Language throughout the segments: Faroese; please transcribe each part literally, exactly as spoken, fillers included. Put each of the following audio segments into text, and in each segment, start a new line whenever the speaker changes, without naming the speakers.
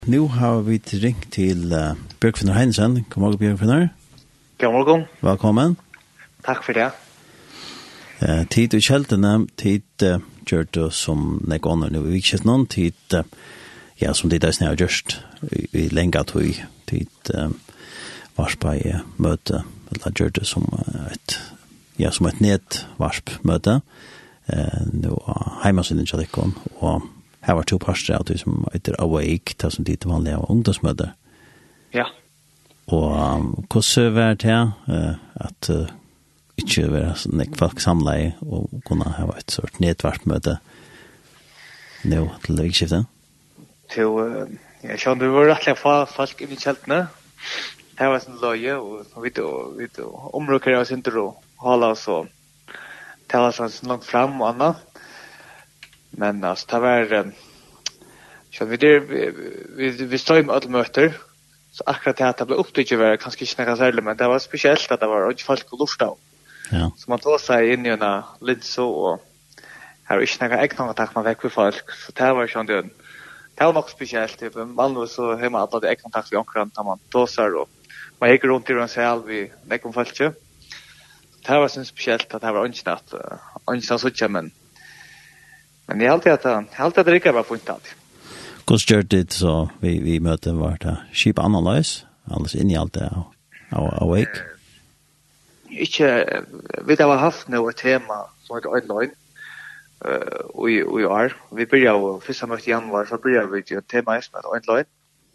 Nu har vi ringt til uh, Bjørkfinner Heinesen. God morgen, Bjørkfinner.
God morgen.
Velkommen.
Takk for det.
Uh, tid og kjeltene, tid uh, gjør det som nekåner nå i vikskjøttene, tid, uh, ja, som tid er snart gjørst i, i lenge tog, tid uh, varspa i uh, møte, eller gjør det som uh, et, ja, som et nedvarsp møte, uh, nå uh, heimasynden til dekken, og her var to parster av det som heter Awake, det som dit vanlige ungdomsmøter.
Ja.
Og um, hvordan var det uh, at uh, ikke være sånn folk samlet i og kunne ha et sort nedvartmøte nå til vikskiftet?
Til, uh, jeg skjønner, det var rettelig få folk inn i kjeltene. Det var sånn løye, og vi områker oss ikke å holde oss og tale oss langt frem og annet. Men alltså det var så vi där vi vi står i alla möten så akkurat det att det blev upptäckt var kanske inte några särskilt men det var speciellt att det var inte folk lusta.
Ja.
Så man tog sig in i en lite så och här är inte några ägna kontakt med väck folk så det var ju det. Det var också speciellt typ man var så hemma alla det ägna kontakt med omkring när man tog sig och man gick runt i runt sig all vi näkom folk. Det var så speciellt att det var inte att inte så så men Men jag alltid att jag alltid att det inte var fint allt.
Hvordan gjør det så vi, vi møter var det skip annerledes? Alles inn i alt det av, av Awake?
Ikke, vi har haft nå et tema som heter online uh, i, i år. Vi begynner jo, første møte i januar, så begynner vi til et tema som heter online.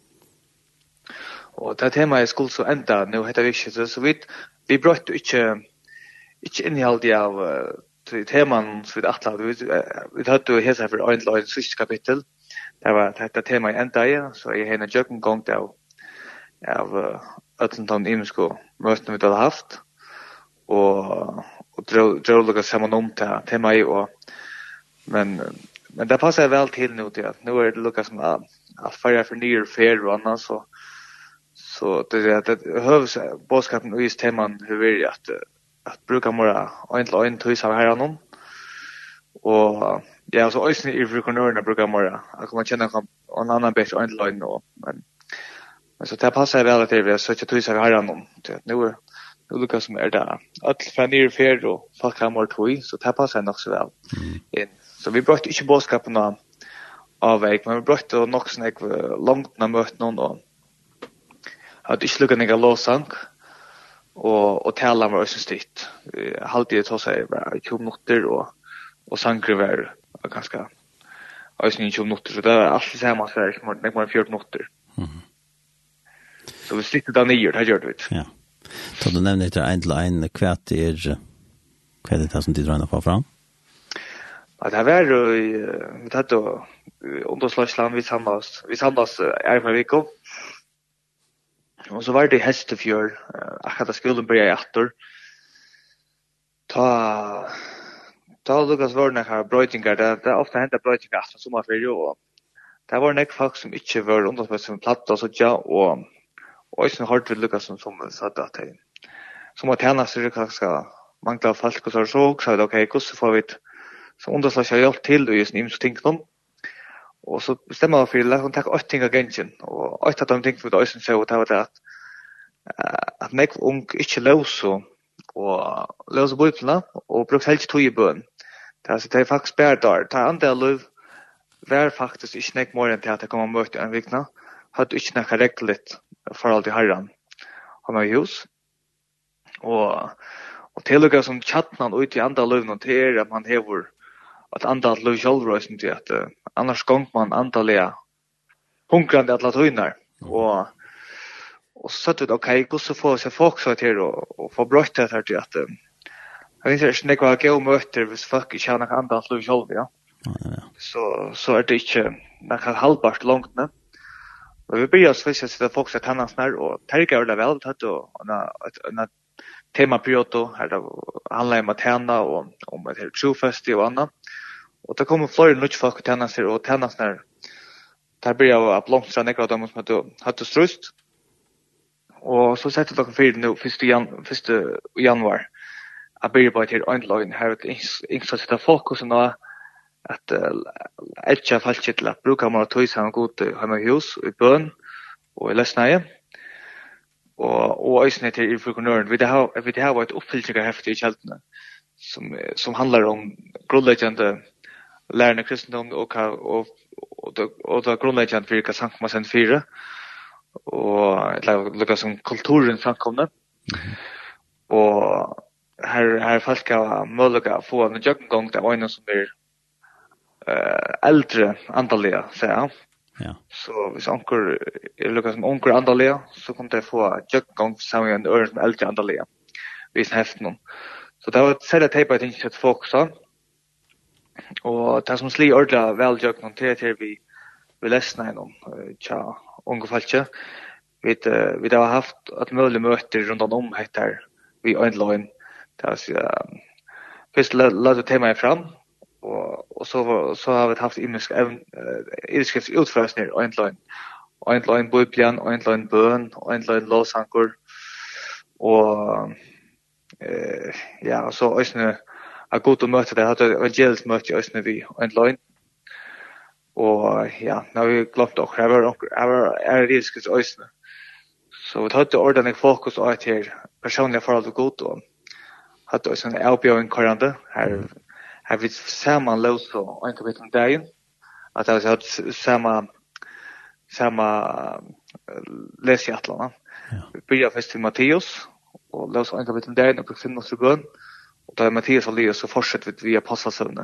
Og det temaet skulle så enda nå heter vi ikke, så vi, vi brøtte ikke, ikke innholdet av uh, till teman så vi attla vi vi hade ju hesa för online sista kapitel. Det var detta tema i ända i så jag hade jocken gång där av Atlanton Imsko möten vi hade haft och och dro dro lukka samman om det tema i och men men det passar väl till nu till att nu är det lukka som att att fara för near fair och annat så så det det hövs boskapen och just teman hur är det att att bruka mera online tools av här någon och ja så ösnen i rekonörna brukar mera att man känner kan en annan bättre online och men men så det passar väl att det är så att tools av här någon det nu är nu Lucas som är där att fanir fair och folk har mer tools så det passar nog så väl in så vi brukar inte boskapen av av väg men vi brukar nog snack långt när möt någon och att inte lucka några låsank och och tala med oss stitt. Halvtid så säger bara tjugo minuter och och sankre var ganska alltså inte tjugo minuter så det är allt samma så här mer mer fjorton minuter. Mhm. Så vi sitter där nere det gör det.
Ja. Så du nämnde det en till en kvart är kvart det som du drar på fram.
Ja, det var vi hade då underslagsland vi samlas vi samlas är för veckor. Och så var det Hestefjord, akkurat skolan började efter. Ta ta Lucas var när har brötingar där det ofta händer brötingar som sommarferie och det var några folk som inte var under som platta så ja och och sen har det Lucas som som sa att det som att han så det ska mangla folk och så så så okej hur så får vi så underslags jag hjälpt till och just ni så tänkte de och så bestämmer jag för att hon tar åtta ting agention och åtta de ting för det ösen så att det var det att nek ung inte lösa och lösa böterna och brukt helt tog i bön. Det är så det är faktiskt bär där. Det andra löv var faktiskt inte nek mer än till att det kommer möta en vikna. Hade inte nek regligt för allt i herran. Han har hus. Och och tillägga som chattnan ut i andra löv och till att man häver att andra löv självrösen till att uh, annars gång man andaliga hungrande alla tøynar och och så att okej hur så får sig folk så till och, och få brott det här till att jag vet inte när jag går möter vis folk i tjänar andra löv själv ja. Så så är det inte man kan halvbart långt nu. Men vi börjar så att det folk att han snär och tänker det väl att då en en tema period här då handlar om att tjäna och om ett helt trofast och annat. Och det kommer fler nya folk att tjäna sig och tjäna snär. Där börjar jag blomstra några av dem som att hade strust. Och så sätter jag för nu första jan första januari. Jag börjar på till online här ett insats att fokus och att etcha fallet till att bruka mer toys han god hemma i hus i bön och i läsnaje och och ösnet till i förkunörn vi det har vi det har varit uppfylltiga häftigt i kältene som som handlar om grundläggande lärande kristendom och och och och det grundläggande för vilka sank man sen fyra och det lukar som kulturen samkomna och här här folk har möjliga få en jökengång där en som är eh äldre andaliga så ja.
Ja.
Så hvis onkel är lukar som onkel andaliga så kommer det få jökengång som en ör som äldre andaliga. Vis häften om. Så det var ett sätt att tejpa att inte folk så. Och det som sli ordla väl jökengång till till vi vi läsna inom tja ungefär vi vi har haft ett möjligt möte runt om här vi online det är först lade tema fram och och så så har vi haft imisk ilskrifts utförsning online online bibeln online bön online lovsanger och eh ja så ösnä a god möte det hade evangelisk möte ösnä vi online och ja när vi glömt och har har är ilskrifts ösnä så vi hade ordentligt fokus på att här personliga förhåll till god och hade oss en avbjörning korrande här har vi samman lås och en kapitel om dagen att det har samma samma läsjätlarna vi börjar först till Matteus och lås en kapitel om dagen och finna oss i bön och då är Matteus och Leos så fortsätter vi via apostlesövne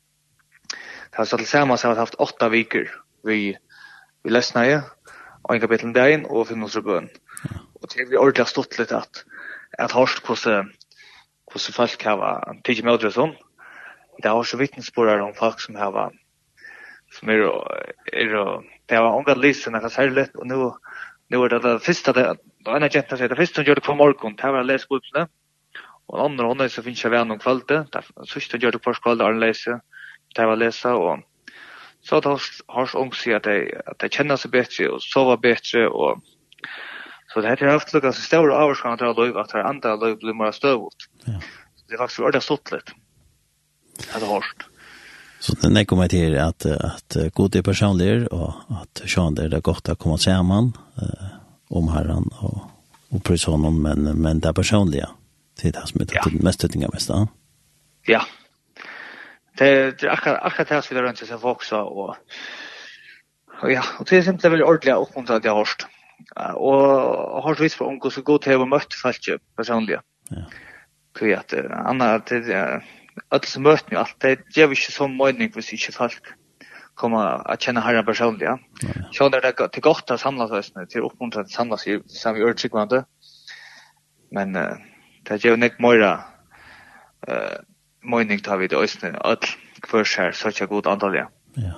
det har så tillsammans har haft åtta veckor vi vi läsnar ju och en kapitel om dagen och finna oss i bön och det vi ordentligt stått lite att att hörst hos hos folk har tidligt med det sån. Det har så vittnesbörd om folk som har som är är det var ongar lyssna när så lätt och nu nu är det det första det då en agent säger det första som gör det på morgon det var läs bibeln och andra hon så finns jag någon kväll det sista gör det på kväll och läsa det var läsa och så då har ung sig att det att det känner sig bättre och sova bättre och så det här har haft lukka så stora avskrifter av löv att det andra löv blir mer stövot. Ja. Det är faktiskt ordentligt stått lite. Det har hört.
Så det kommer till att att god är personlig och att Sean det är gott att komma samman eh, om Herren och och prisa honom men men det personliga till det som är ja. Det mest tinga mest.
Ja. Det det akkurat akkurat det som vi runt sig också och och ja, och det är simpelt väl ordentligt uppmuntrat jag har hört. Och har så visst för om hur så god det var mött fast personligen. Ja. Så att andra det att så mött ni allt det ger vi inte sån mening för sig folk komma att känna Herren personligen. Så när det till gott att samlas oss nu till uppmuntran att samlas i samma urtryckande. Men det ger nek mera eh mening tar vi det ösnen att för sig så att god antagligen.
Ja.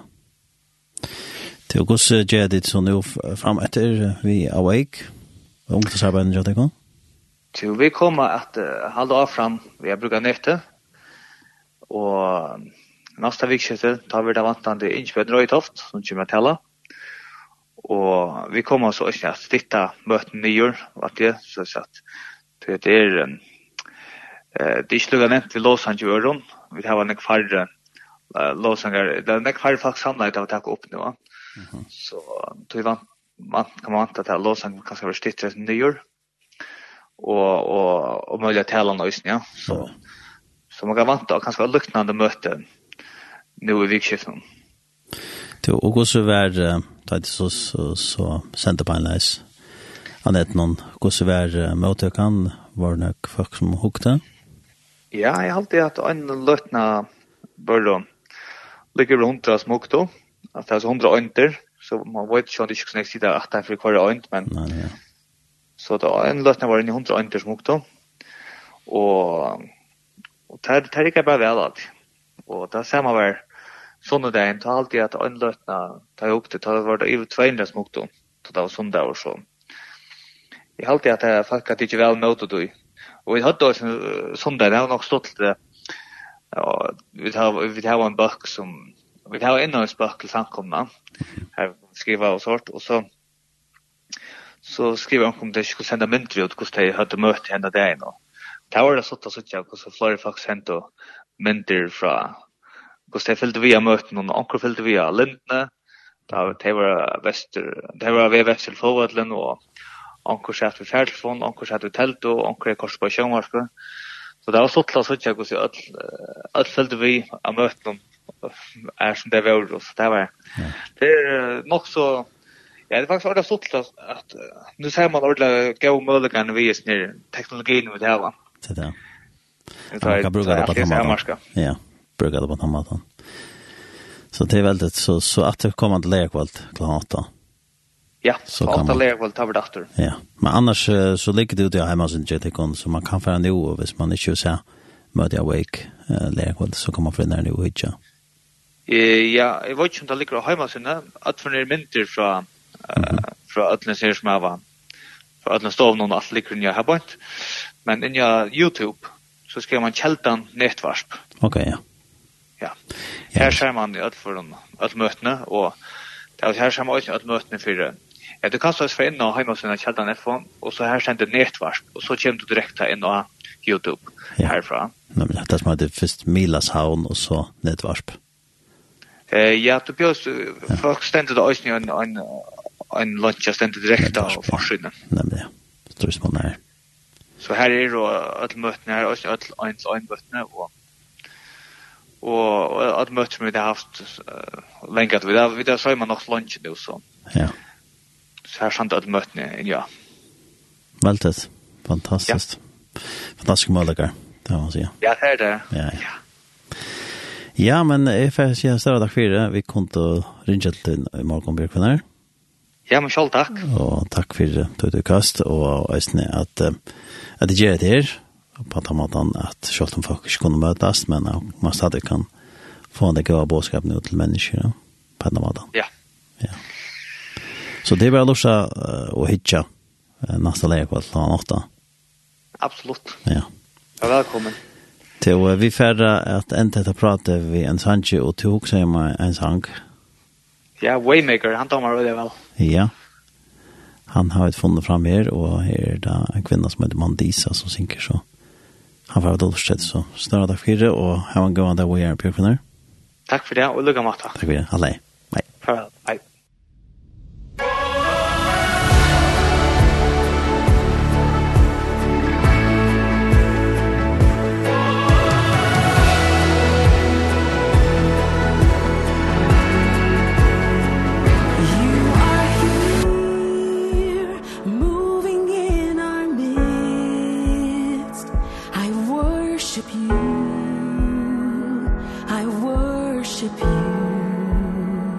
Det är också jädigt så nu fram efter vi awake. Ungdomsarbeten jag tänker.
Så vi kommer att uh, hålla av fram vi brukar nätte. Och nästa vecka tar vi det vantande Inchbjørn Røytoft som kommer att tala. Och vi kommer så att stitta möten nyår att det så att det är en eh det är sluga nämnt vi låsan ju öron. Vi har en färre låsangar. Det är en färre folk samlat att ta upp nu va. Mm-hmm. Så då var man kan man anta att låsan kanske var stittare som nyår och och och möjliga talan och ja så mm. så man kan vanta kanske luktande möten nu i vikskiften.
Det och också vär det så så så center på en läs. Annat någon också vär möte kan var det folk som hukta.
Ja, jag har alltid att en lutna börja ligger runt och smokto. Att det är hundra önder så man vet ju inte så nästa där att det är för kvar önd men nej, ja. Så då en lutna var i hundra önder smokto. Och och tar tar det bara väl att och det samma var såna där inte alltid att en lutna tar upp det tar var det över tvåhundra smokto så det var sån där och så. Jag har alltid att det folk att inte väl möta då. Och vi hade också sån där det har nog stått det ja vi har vi har en bok som vi har en annan bok till samkomna här skriva och sort och så så skriver de om det skulle sända mynt ut hur det hade mött henne där och det var det så att så att jag så flera folk sent och mynter från Kus det fyllde via möten och onkel fyllde via Lindne. Där det var väster det var vi väster förvårdlen och onkel satt vid telefon, onkel satt vid tält och onkel kors på sjönvarska. Så det var så klart så jag kunde att att fyllde vi av möten är som det var så det var. Det är nog så ja, det är faktiskt ordentligt såklart att nu ser man ordentligt gå möjligheten vi är ner teknologin med det här.
Så där.
Det kan bruka det på tomatan.
Ja, bruka det på tomatan. Så det är väldigt så så att det kommer att lägga kvalt klart åtta.
Ja, så kan man lägga kvalt över dator.
Ja, men annars så ligger det ute hemma hos Jetekon så man kan föra nu och hvis man inte så möter awake lägga kvalt så kan man få ner nu och hitcha.
Ja, jag vet inte om det ligger hemma hos henne att för ner mynter från från Atlas här som var för Atlas stov någon att ligger ner här bort. Men in ja YouTube så ska man kältan nätvarsp.
Okej, ja.
Ja. Här ser man att för de att mötena och det är här ser man också att mötena för ja, du kan så för in och hemma sina kältan F och så här sänder nätvarsp och så kommer du direkt in på YouTube härifrån.
Nej, men det är som att det först Milas havn och så nätvarsp.
Eh ja, du björs folk ständer då också en en en lunch ständer direkt och försvinner.
Nej, men ja. Tror jag man är.
Så här är då att mötena är också att ens en mötena och och att möten vi har haft uh, länge att vi där vi där så man nog lunch nu så.
Ja.
Så här sant att mötena ja.
Väldigt fantastiskt. Ja. Fantastiskt möjligheter. Det måste jag.
Ja, det är det.
Ja. Ja, ja men jag får säga större tack för det. Vi kunde ringa till i morgon Björkvinnar.
Ja, men själv tack.
Och tack för det du kast och att att det gör det här. På att måten att själv om folk inte kunde mötas men man stadig kan få en goda bådskap nu till människor på den måten.
Ja.
Ja. Så det är bara lusta och hitcha nästa läge på klockan åtta.
Absolut.
Ja.
Ja, välkommen.
Till vi färda att ända att prata vi en sanche och till också med en sang.
Ja, Waymaker, han tar mig det väl.
Ja. Han har ett funnit fram här och här är det en kvinna som heter Mandisa som synker så. Han får ha det så större tack för det och ha en gående we are Björkvinnar.
Tack för det och lycka med.
Tack för det. Hallå. Hej.
Farväl. Hej.
worship you.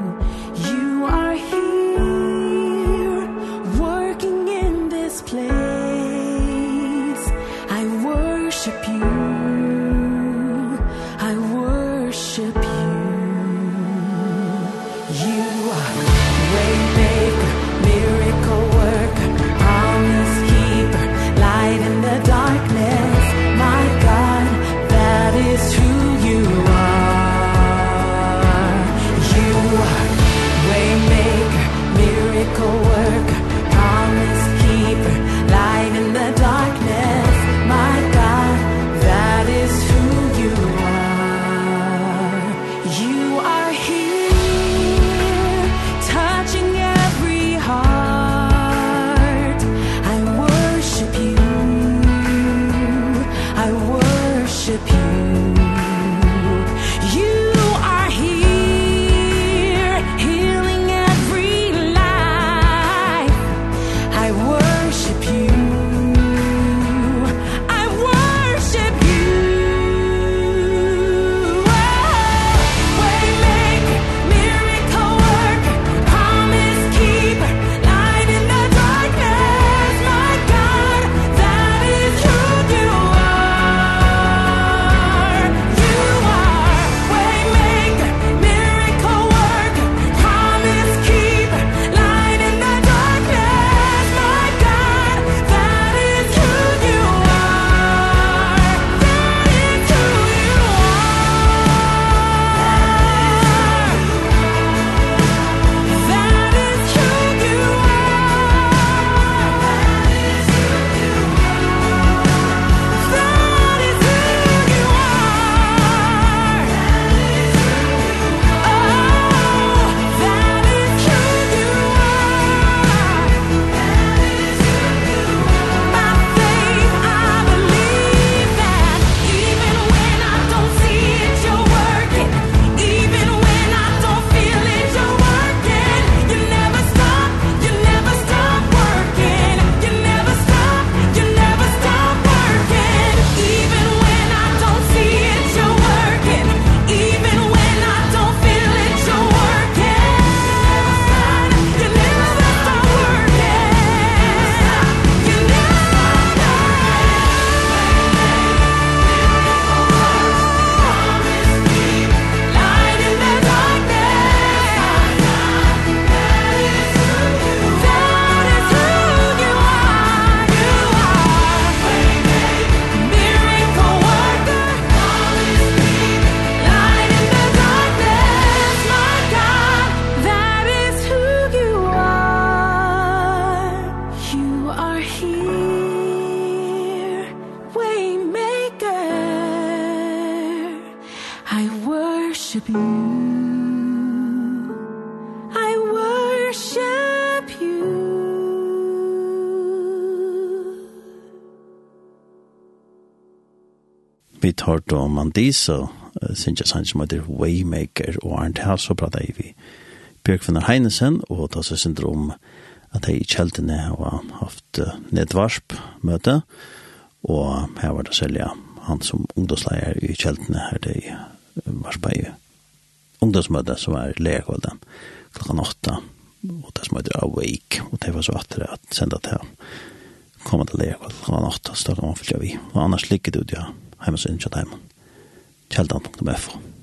worship you. I worship you.
Vi tar då Mandisa, Sinja Sanchez Mother Waymaker og Arnt House og pratar vi Bjørkvinnar Heinesen og ta seg syndrom at jeg i kjeltene har haft nedvarsp møte og her var det selja han som ungdomsleier i kjeltene her det varspa i ungdomsmøte som var legerkvalden klokkan åtta og det som heter Awake og det var så at det at senda til komma til legerkvalden klokkan åtta så da kan man fylla vi og annars ligger det ut ja hemma sin kjeltan punktum f